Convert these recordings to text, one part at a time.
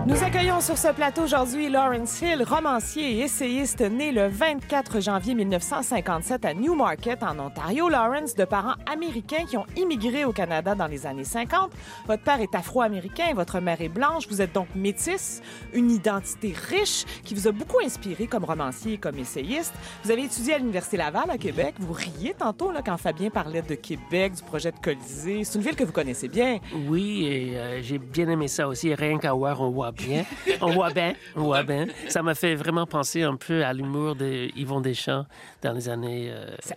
Nous accueillons sur ce plateau aujourd'hui Lawrence Hill, romancier et essayiste né le 24 janvier 1957 à Newmarket, en Ontario. Lawrence, de parents américains qui ont immigré au Canada dans les années 50. Votre père est afro-américain et votre mère est blanche. Vous êtes donc métisse, une identité riche qui vous a beaucoup inspiré comme romancier et comme essayiste. Vous avez étudié à l'Université Laval à Québec. Vous riez tantôt là, quand Fabien parlait de Québec, du projet de Colisée. C'est une ville que vous connaissez bien. Oui, et j'ai bien aimé ça aussi. Rien qu'à voir, on voit bien. On voit bien. Ça m'a fait vraiment penser un peu à l'humour de Yvon Deschamps dans les années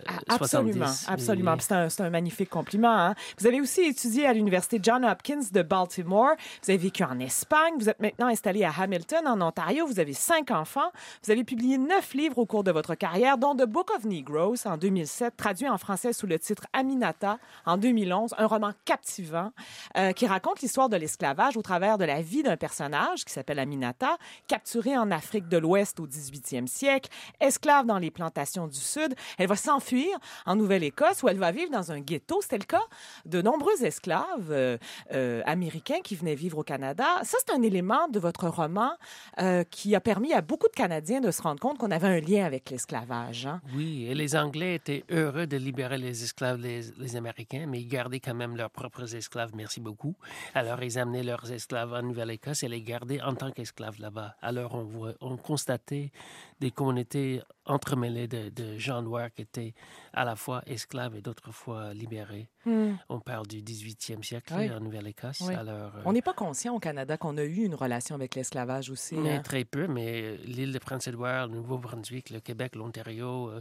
70. Absolument. C'est un magnifique compliment. Hein? Vous avez aussi étudié à l'Université Johns Hopkins de Baltimore. Vous avez vécu en Espagne. Vous êtes maintenant installé à Hamilton, en Ontario. Vous avez 5 enfants. Vous avez publié 9 livres au cours de votre carrière, dont The Book of Negroes en 2007, traduit en français sous le titre Aminata en 2011, un roman captivant qui raconte l'histoire de l'esclavage au travers de la vie d'un personnage qui s'appelle Aminata, capturée en Afrique de l'Ouest au 18e siècle, esclave dans les plantations du Sud. Elle va s'enfuir en Nouvelle-Écosse où elle va vivre dans un ghetto. C'était le cas de nombreux esclaves américains qui venaient vivre au Canada. Ça, c'est un élément de votre roman qui a permis à beaucoup de Canadiens de se rendre compte qu'on avait un lien avec l'esclavage. Hein? Oui, et les Anglais étaient heureux de libérer les esclaves, les Américains, mais ils gardaient quand même leurs propres esclaves, merci beaucoup. Alors, ils amenaient leurs esclaves en Nouvelle-Écosse et les gardaient en tant qu'esclaves là-bas. Alors, on constatait des communautés entremêlées de gens noirs qui étaient à la fois esclaves et d'autres fois libérés. On parle du 18e siècle en Nouvelle-Écosse. Oui. Alors, on n'est pas conscient au Canada qu'on a eu une relation avec l'esclavage aussi. Mais hein? très peu, mais l'île de Prince-Édouard, le Nouveau-Brunswick, le Québec, l'Ontario,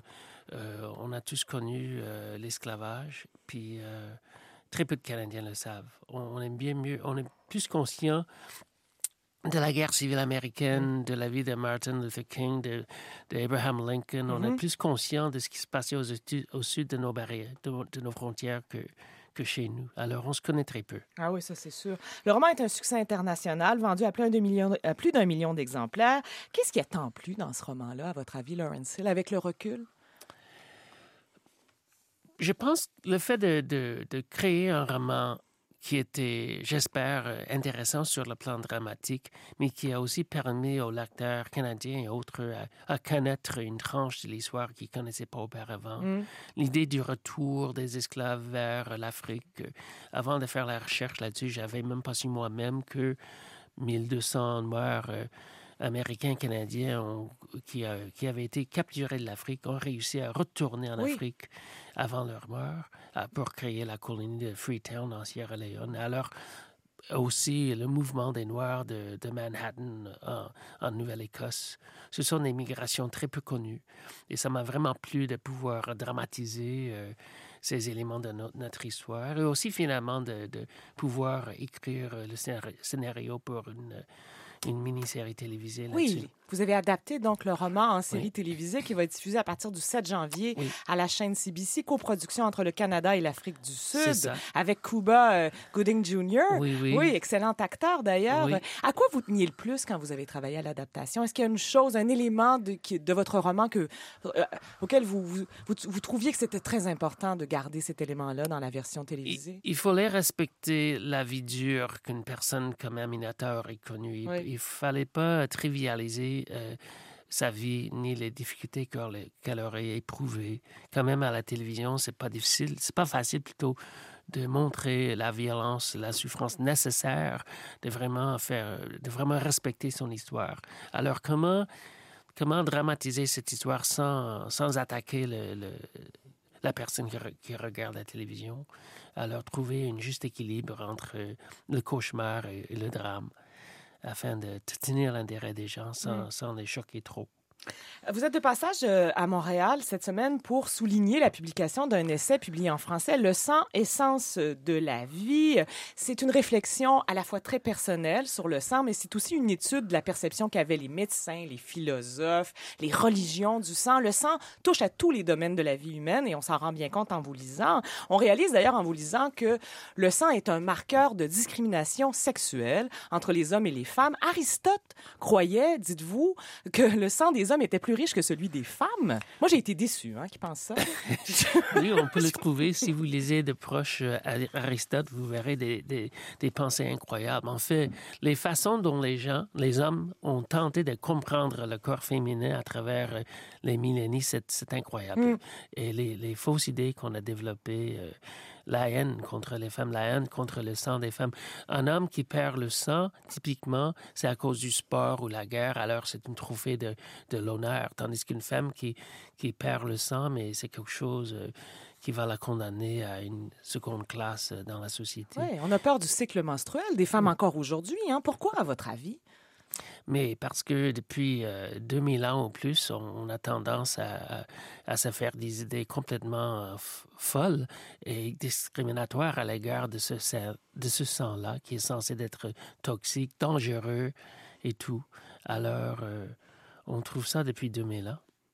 on a tous connu l'esclavage, puis très peu de Canadiens le savent. On est bien mieux, on est plus conscient de la guerre civile américaine, de la vie de Martin Luther King, de Abraham Lincoln. On est plus conscient de ce qui se passait au sud de nos barrières, de nos frontières que chez nous. Alors, on se connaît très peu. Ah oui, ça c'est sûr. Le roman est un succès international, vendu à plus d'un million d'exemplaires. Qu'est-ce qui a tant plu dans ce roman-là, à votre avis, Lawrence Hill, avec le recul? Je pense le fait de créer un roman qui était, j'espère, intéressant sur le plan dramatique, mais qui a aussi permis aux lecteurs canadiens et autres à connaître une tranche de l'histoire qu'ils ne connaissaient pas auparavant. L'idée du retour des esclaves vers l'Afrique. Avant de faire la recherche là-dessus, j'avais même pas su moi-même que 1200 Noirs américains, canadiens qui avaient été capturés de l'Afrique ont réussi à retourner en Afrique avant leur mort pour créer la colonie de Freetown en Sierra Leone. Alors, aussi le mouvement des Noirs de Manhattan en Nouvelle-Écosse. Ce sont des migrations très peu connues. Et ça m'a vraiment plu de pouvoir dramatiser ces éléments de notre histoire et aussi finalement de pouvoir écrire le scénario pour une mini-série télévisée là-dessus. Oui, vous avez adapté donc le roman en série télévisée qui va être diffusée à partir du 7 janvier à la chaîne CBC, coproduction entre le Canada et l'Afrique du Sud, avec Cuba Gooding Jr. Oui, excellent acteur d'ailleurs. Oui. À quoi vous teniez le plus quand vous avez travaillé à l'adaptation? Est-ce qu'il y a une chose, un élément de votre roman auquel vous trouviez que c'était très important de garder cet élément-là dans la version télévisée? Il fallait respecter la vie dure qu'une personne comme Aminata aurait connue. Il fallait pas trivialiser sa vie ni les difficultés qu'elle aurait éprouvées. Quand même, à la télévision, c'est pas facile plutôt de montrer la violence, la souffrance nécessaire de vraiment respecter son histoire. Alors, comment dramatiser cette histoire sans attaquer la personne qui regarde la télévision? Alors, trouver un juste équilibre entre le cauchemar et le drame, afin de tenir l'intérêt des gens sans les choquer trop. Vous êtes de passage à Montréal cette semaine pour souligner la publication d'un essai publié en français, Le sang, essence de la vie. C'est une réflexion à la fois très personnelle sur le sang, mais c'est aussi une étude de la perception qu'avaient les médecins, les philosophes, les religions du sang. Le sang touche à tous les domaines de la vie humaine et on s'en rend bien compte en vous lisant. On réalise d'ailleurs en vous lisant que le sang est un marqueur de discrimination sexuelle entre les hommes et les femmes. Aristote croyait, dites-vous, que le sang des hommes hommes était plus riche que celui des femmes. Moi, j'ai été déçue, qui pense ça. Oui, on peut le trouver. Si vous lisez de proche Aristote, vous verrez des pensées incroyables. En fait, les façons dont les hommes ont tenté de comprendre le corps féminin à travers les millénaires, c'est incroyable. Et les fausses idées qu'on a développées, la haine contre les femmes, la haine contre le sang des femmes. Un homme qui perd le sang, typiquement, c'est à cause du sport ou la guerre, alors c'est une trophée de l'honneur. Tandis qu'une femme qui perd le sang, mais c'est quelque chose qui va la condamner à une seconde classe dans la société. Oui, on a peur du cycle menstruel des femmes encore aujourd'hui. Pourquoi, à votre avis? Mais parce que depuis 2000 ans ou plus, on a tendance à se faire des idées complètement folles et discriminatoires à l'égard de ce sang-là qui est censé être toxique, dangereux et tout. Alors, on trouve ça depuis 2000 ans.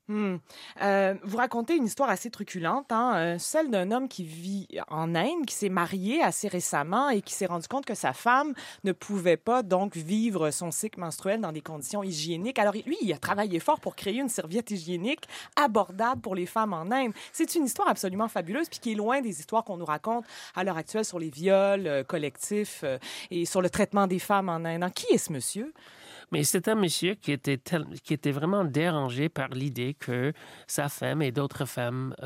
Vous racontez une histoire assez truculente, celle d'un homme qui vit en Inde, qui s'est marié assez récemment et qui s'est rendu compte que sa femme ne pouvait pas donc vivre son cycle menstruel dans des conditions hygiéniques. Alors lui, il a travaillé fort pour créer une serviette hygiénique abordable pour les femmes en Inde. C'est une histoire absolument fabuleuse puis qui est loin des histoires qu'on nous raconte à l'heure actuelle sur les viols collectifs et sur le traitement des femmes en Inde. Qui est ce monsieur? Mais c'est un monsieur qui était vraiment dérangé par l'idée que sa femme et d'autres femmes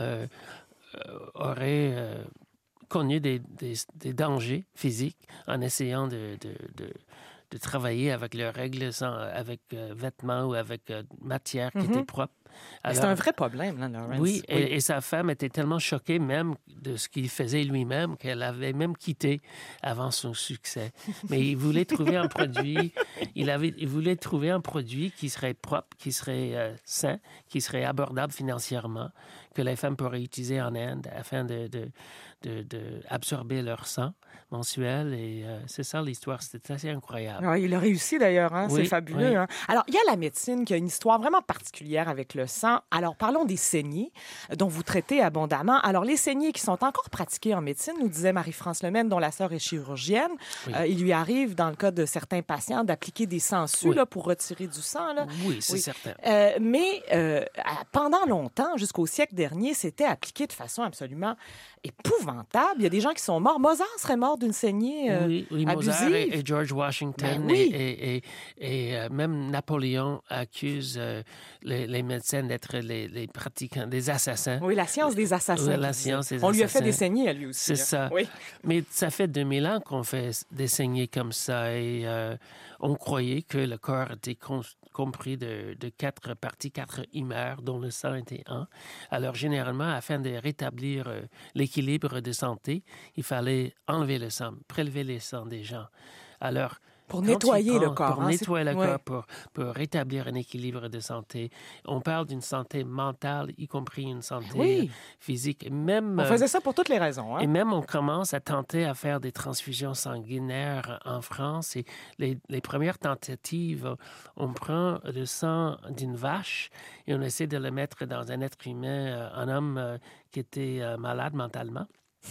auraient connu des dangers physiques en essayant de travailler avec leurs règles, avec vêtements ou avec matière qui était propre. Alors, c'est un vrai problème, là, Lawrence. Oui, et sa femme était tellement choquée même de ce qu'il faisait lui-même qu'elle avait même quitté avant son succès. Mais il voulait trouver un produit, il voulait trouver un produit qui serait propre, qui serait sain, qui serait abordable financièrement, que les femmes pourraient utiliser en Inde afin de absorber leur sang mensuel. Et c'est ça l'histoire, c'était assez incroyable. Ouais, il a réussi d'ailleurs, Oui, c'est fabuleux. oui. Alors, il y a la médecine qui a une histoire vraiment particulière avec le sang. Alors, parlons des saignées dont vous traitez abondamment. Alors, les saignées qui sont encore pratiquées en médecine, nous disait Marie-France Lemaine, dont la sœur est chirurgienne. Oui. Il lui arrive, dans le cas de certains patients, d'appliquer des sangsues là, pour retirer du sang. Là. Oui, c'est certain. Mais pendant longtemps, jusqu'au siècle dernier, c'était appliqué de façon absolument épouvantable. Il y a des gens qui sont morts. Mozart serait mort d'une saignée oui, Mozart abusive. et George Washington et même Napoléon accuse les médecins d'être les pratiquants, des assassins. Oui, la science des assassins. Oui, la science des On lui a fait assassins. des saignées à lui aussi. C'est ça. Oui. Mais ça fait 2000 ans qu'on fait des saignées comme ça et on croyait que le corps était compris de 4 parties, 4 humeurs dont le sang était un. Alors généralement, afin de rétablir l'équilibre de santé, il fallait enlever le sang, prélever le sang des gens. Alors, pour nettoyer le corps. Pour nettoyer le corps, pour rétablir un équilibre de santé. On parle d'une santé mentale, y compris une santé physique. Et même, on faisait ça pour toutes les raisons. Et même, on commence à tenter à faire des transfusions sanguinaires en France. Et les premières tentatives, on prend le sang d'une vache et on essaie de le mettre dans un être humain, un homme qui était malade mentalement.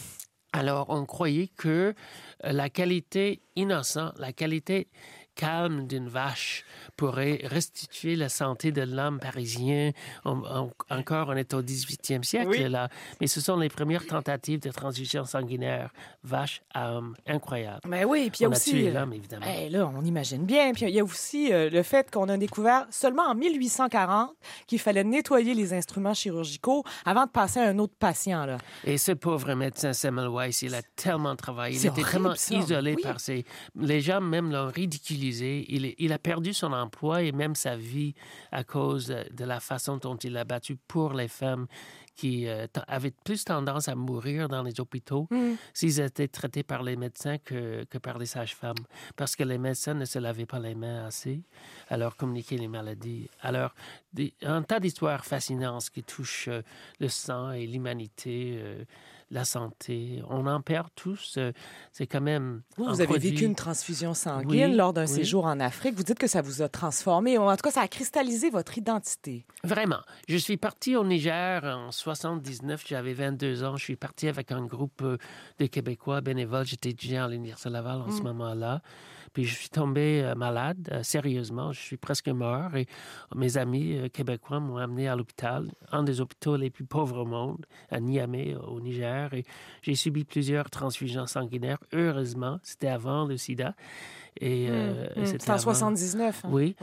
Alors, on croyait que la qualité innocente, la qualité calme d'une vache pourrait restituer la santé de l'homme parisien. Encore, on est au 18e siècle, là. Mais ce sont les premières tentatives de transfusion sanguinaire vache à homme. Incroyable. Mais oui, puis il y a aussi... tué l'homme, évidemment. Là, on imagine bien. Puis il y a aussi le fait qu'on a découvert seulement en 1840 qu'il fallait nettoyer les instruments chirurgicaux avant de passer à un autre patient, là. Et ce pauvre médecin Semmelweis, il a tellement travaillé. Il était tellement isolé par ses... Les gens même l'ont ridiculisé. Il a perdu son emploi et même sa vie à cause de la façon dont il a battu pour les femmes qui avaient plus tendance à mourir dans les hôpitaux s'ils étaient traités par les médecins que par les sages-femmes. Parce que les médecins ne se lavaient pas les mains assez à leur communiquer les maladies. Alors, un tas d'histoires fascinantes qui touchent le sang et l'humanité, la santé. On en perd tous. C'est quand même Vous avez vécu une transfusion sanguine lors d'un séjour en Afrique. Vous dites que ça vous a transformé. En tout cas, ça a cristallisé votre identité. Vraiment. Je suis parti au Niger en 79. J'avais 22 ans. Je suis parti avec un groupe de Québécois bénévoles. J'étais étudiant à l'Université Laval en ce moment-là. Puis je suis tombé malade, sérieusement. Je suis presque mort. Et mes amis québécois m'ont amené à l'hôpital, un des hôpitaux les plus pauvres au monde, à Niamey, au Niger. Et j'ai subi plusieurs transfusions sanguinaires. Heureusement, c'était avant le sida. Et, c'était en 79. Hein? Oui.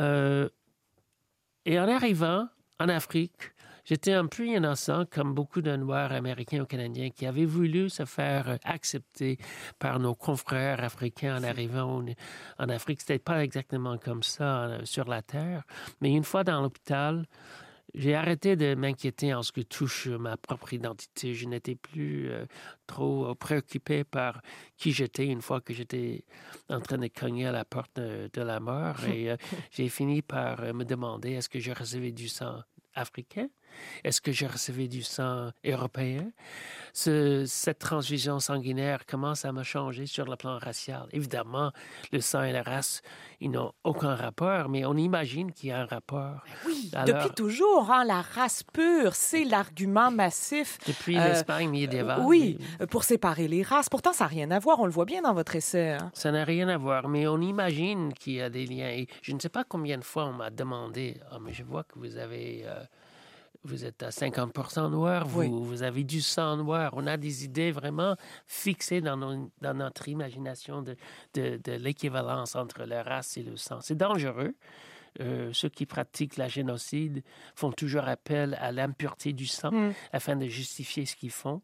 Et en arrivant en Afrique, j'étais un peu innocent, comme beaucoup de Noirs américains ou canadiens qui avaient voulu se faire accepter par nos confrères africains en arrivant en Afrique. C'était pas exactement comme ça sur la Terre. Mais une fois dans l'hôpital, j'ai arrêté de m'inquiéter en ce qui touche ma propre identité. Je n'étais plus trop préoccupé par qui j'étais une fois que j'étais en train de cogner à la porte de la mort. Et j'ai fini par me demander, est-ce que je recevais du sang africain? Est-ce que je recevais du sang européen? Cette transfusion sanguinaire commence à me changer sur le plan racial. Évidemment, le sang et la race, ils n'ont aucun rapport, mais on imagine qu'il y a un rapport. Oui, depuis toujours, hein, la race pure, c'est l'argument massif. Depuis l'Espagne médiévale. Oui, pour séparer les races. Pourtant, ça n'a rien à voir. On le voit bien dans votre essai. Hein. Ça n'a rien à voir, mais on imagine qu'il y a des liens. Et je ne sais pas combien de fois on m'a demandé, mais je vois que vous avez... Vous êtes à 50% noir, vous avez du sang noir. On a des idées vraiment fixées dans notre imagination de l'équivalence entre la race et le sang. C'est dangereux. Ceux qui pratiquent la génocide font toujours appel à l'impureté du sang afin de justifier ce qu'ils font.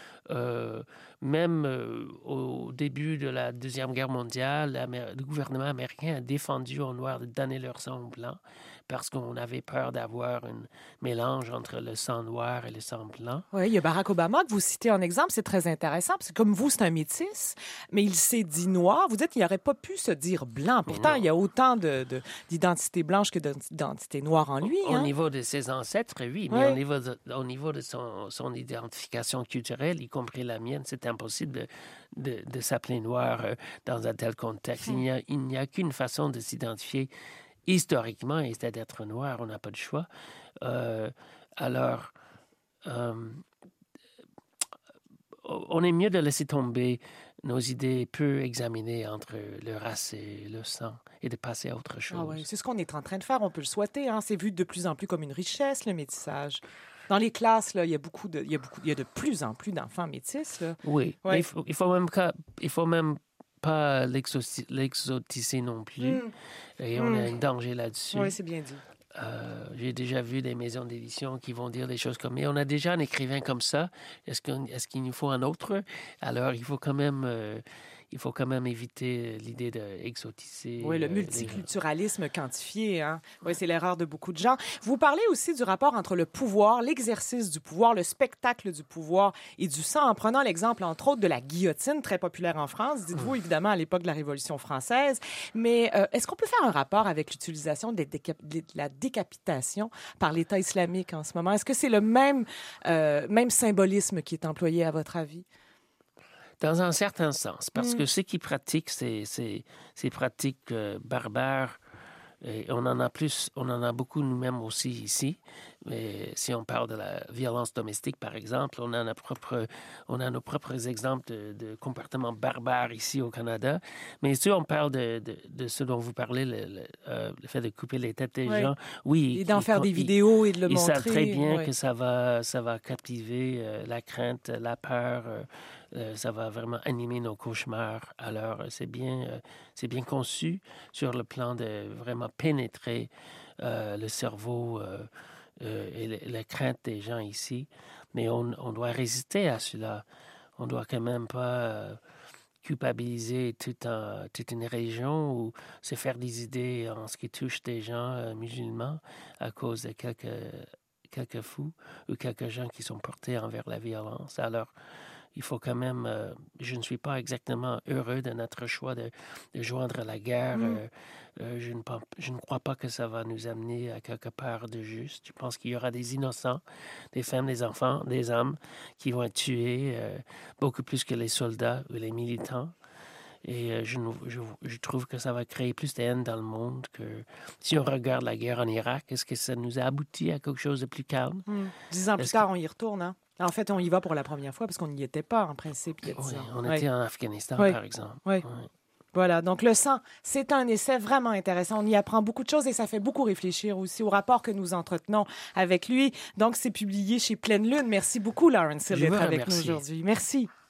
Même au début de la Deuxième Guerre mondiale, le gouvernement américain a défendu aux Noirs de donner leur sang blanc parce qu'on avait peur d'avoir un mélange entre le sang noir et le sang blanc. Oui, il y a Barack Obama que vous citez en exemple. C'est très intéressant parce que comme vous, c'est un métis, mais il s'est dit noir. Vous dites qu'il n'aurait pas pu se dire blanc. Pourtant, il y a autant d'identité blanche que d'identité noire en lui. Au niveau de ses ancêtres, oui, mais au niveau de son identification culturelle, y compris la mienne, c'est impossible de s'appeler noir dans un tel contexte. Il n'y a qu'une façon de s'identifier historiquement, et c'est d'être noir. On n'a pas de choix. Alors, on est mieux de laisser tomber nos idées peu examinées entre le race et le sang et de passer à autre chose. Ah ouais, c'est ce qu'on est en train de faire. On peut le souhaiter. Hein. C'est vu de plus en plus comme une richesse, le métissage. Dans les classes, là, il y a de plus en plus d'enfants métis. Là. Oui, ouais. Il faut même pas l'exotiser non plus. Et on a un danger là-dessus. Oui, c'est bien dit. J'ai déjà vu des maisons d'édition qui vont dire des choses comme « Mais on a déjà un écrivain comme ça. Est-ce qu'il nous faut un autre? » Alors, il faut quand même éviter l'idée d'exotiser. Oui, le multiculturalisme quantifié. Hein? Oui, c'est l'erreur de beaucoup de gens. Vous parlez aussi du rapport entre le pouvoir, l'exercice du pouvoir, le spectacle du pouvoir et du sang, en prenant l'exemple, entre autres, de la guillotine, très populaire en France, dites-vous, évidemment, à l'époque de la Révolution française. Mais est-ce qu'on peut faire un rapport avec l'utilisation de la décapitation par l'État islamique en ce moment? Est-ce que c'est le même symbolisme qui est employé, à votre avis? Dans un certain sens, parce que ceux qui pratiquent ces pratiques barbares, et on en a beaucoup nous-mêmes aussi ici. Mais si on parle de la violence domestique, par exemple, on a nos propres exemples de comportements barbares ici au Canada. Mais si on parle de ce dont vous parlez, le fait de couper les têtes des gens, oui. Et d'en faire des vidéos et de le montrer. Ils savent très bien que ça va captiver la crainte, la peur. Ça va vraiment animer nos cauchemars. Alors, c'est bien conçu sur le plan de vraiment pénétrer le cerveau et la crainte des gens ici. Mais on doit résister à cela. On doit quand même pas culpabiliser toute une région ou se faire des idées en ce qui touche des gens musulmans à cause de quelques fous ou quelques gens qui sont portés envers la violence. Alors, il faut quand même... je ne suis pas exactement heureux de notre choix de joindre la guerre. Je ne crois pas que ça va nous amener à quelque part de juste. Je pense qu'il y aura des innocents, des femmes, des enfants, des hommes qui vont être tués beaucoup plus que les soldats ou les militants. Et je trouve que ça va créer plus de haine dans le monde que si on regarde la guerre en Irak. Est-ce que ça nous a abouti à quelque chose de plus calme? 10 ans plus tard, on y retourne, hein? En fait, on y va pour la première fois parce qu'on n'y était pas, en principe, il y a 10 ans. On était en Afghanistan, par exemple. Oui. Voilà, donc le sang, c'est un essai vraiment intéressant. On y apprend beaucoup de choses et ça fait beaucoup réfléchir aussi au rapport que nous entretenons avec lui. Donc, c'est publié chez Pleine Lune. Merci beaucoup, Lawrence Hill, d'être avec nous aujourd'hui. Merci.